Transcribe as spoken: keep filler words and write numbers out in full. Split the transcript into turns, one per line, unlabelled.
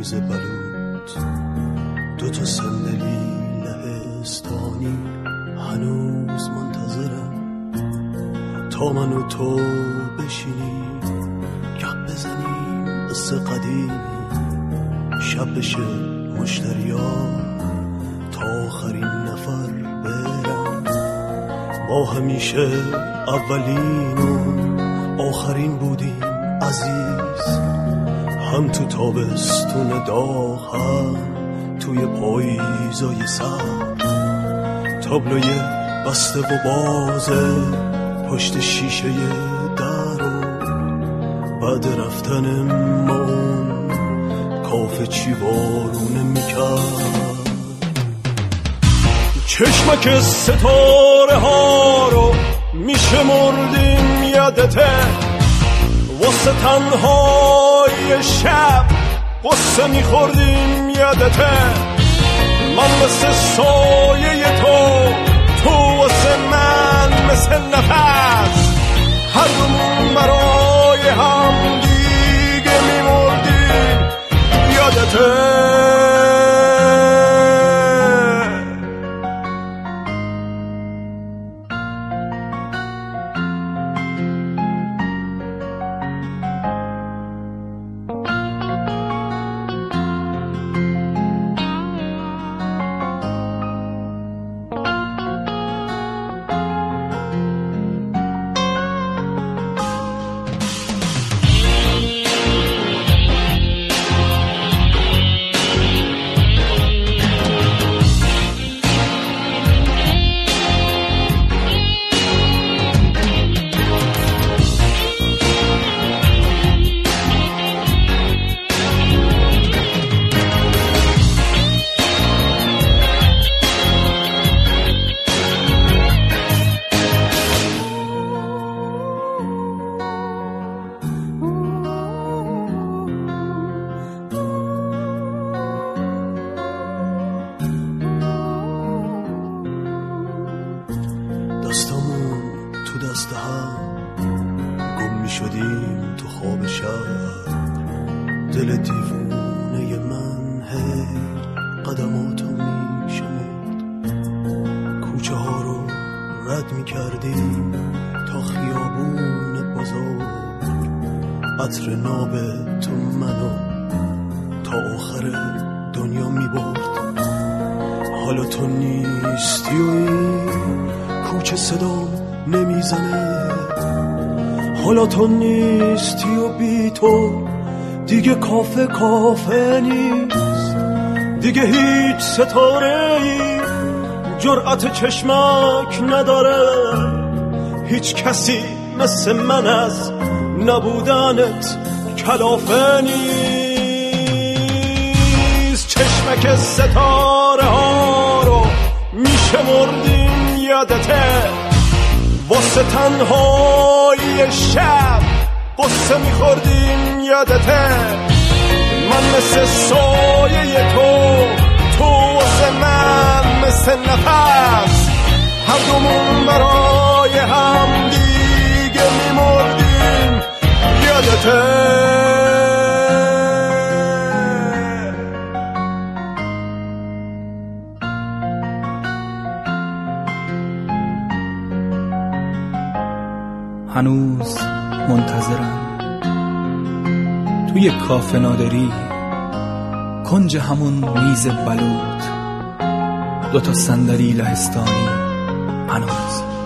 میز بلوط، دو تا صندلی لهستانی هنوز منتظرم تا من و تو بشینیم گپ بزنیم قصه قدیمی، شب بشه مشتریا تا آخرین نفر برم. ما همیشه اولین و آخرین بودیم عزیز، هم تو تابستون داغ هم توی پاییزای سرد. تابلوی بسته و بازه پشت شیشه در و بعد رفتن من کافه چی بارونه میکرد. چشمک ستاره ها رو میشمردیم یادته، واسه تنهای شب قصه میخوردیم یادته. من مثل سایه تو، تو واسه من مثل نفس، هر دومون برای هم دیگه میمردیم یادته. دستامون تو دست هم گم می شدیم تو خواب شب. دل دیوونه من هی قدماتو می شمرد، کوچه ها رو رد می کردیم تا خیابون بزرگ. عطر ناب تو منو تا آخر دنیا می برد. حالا تو نیستی و این کوچه صدا نمیزنه، حالا تو نیستی و بی تو دیگه کافه کافه نیست. دیگه هیچ ستاره ای جرأت چشمک نداره، هیچ کسی مثل من از نبودنت کلافه نیست. چشمک ستاره ها رو میشمردیم یادته، واسه تنهای شب قصه میخوردیم یادته. من مثل سایه تو، تو واسه من مثل نفس، هر دومون برای هم دیگه میمردیم یادته.
هنوز منتظرم توی کافه نادری، کنج همون میز بلوط، دوتا صندلی لهستانی هنوز